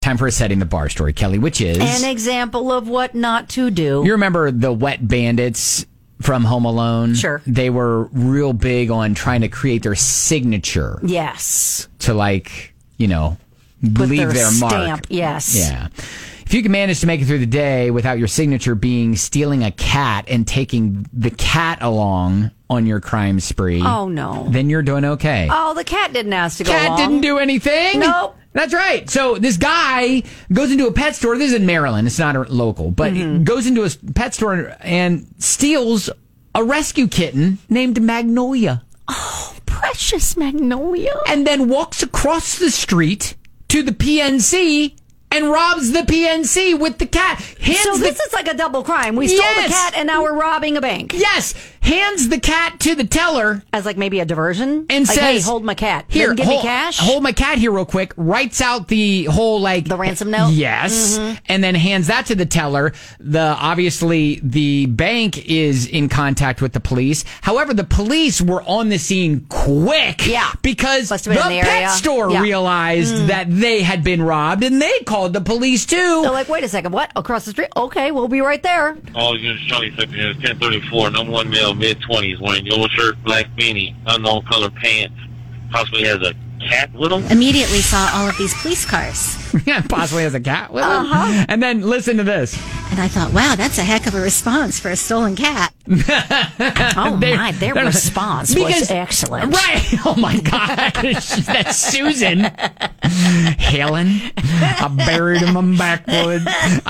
Time for a setting the bar story, Kelly, which is an example of what not to do. You remember the Wet Bandits from Home Alone? Sure. They were real big on trying to create their signature. Yes. To Put leave their mark. Stamp. Yes. Yeah. If you can manage to make it through the day without your signature being stealing a cat and taking the cat along on your crime spree. Oh, no. Then you're doing okay. Oh, the cat didn't ask to go along. Cat didn't do anything? Nope. That's right. So this guy goes into a pet store. This is in Maryland. It's not local. But goes into a pet store and steals a rescue kitten named Magnolia. Oh, precious Magnolia. And then walks across the street to the PNC and robs the PNC with the cat. So this is like a double crime. We stole the cat and now we're robbing a bank. Yes. Hands the cat to the teller. As like maybe a diversion? And like, says, hey, hold my cat. Here, then give me cash. Hold my cat here real quick. Writes out the whole the ransom note? Yes. And then hands that to the teller. Obviously the bank is in contact with the police. However, the police were on the scene quick. Yeah. Because the pet store realized that they had been robbed and they called the police too. They're like, wait a second, what? Across the street? Okay, we'll be right there. All units, Charlie 1034, number one male, mid-20s, wearing yellow shirt, black beanie, unknown color pants, possibly has a cat with him. Immediately saw all of these police cars. Yeah, possibly has a cat with him. And then listen to this. And I thought, wow, that's a heck of a response for a stolen cat. Their response was excellent. Right. Oh, my gosh. That's Susan. Helen. I buried him in backwoods.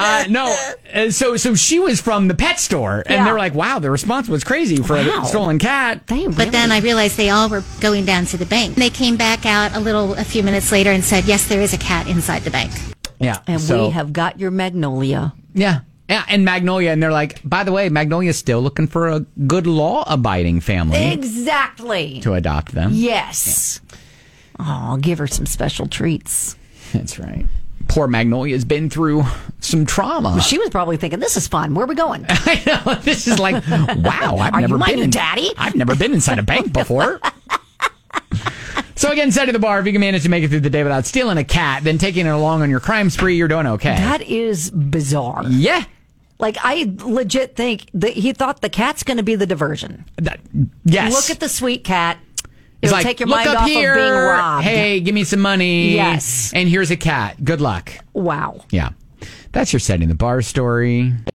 So she was from the pet store, and they were like, wow, the response was crazy for a stolen cat. But then I realized they all were going down to the bank. They came back out a few minutes later and said, yes, there is a cat inside the bank. Yeah. And we have got your Magnolia. Yeah. Yeah, and Magnolia, and they're like, by the way, Magnolia's still looking for a good law-abiding family. Exactly. To adopt them. Yes. Yeah. Oh, give her some special treats. That's right. Poor Magnolia's been through some trauma. Well, she was probably thinking, this is fun. Where are we going? I know. This is like, wow, I've never been daddy? I've never been inside a bank before. So again, set to the bar, if you can manage to make it through the day without stealing a cat, then taking it along on your crime spree, you're doing okay. That is bizarre. Yeah. Like, I legit think that he thought the cat's going to be the diversion. Yes. Look at the sweet cat. It'll take your mind off here. Of being robbed. Hey, give me some money. Yes. And here's a cat. Good luck. Wow. Yeah. That's your setting the bar story.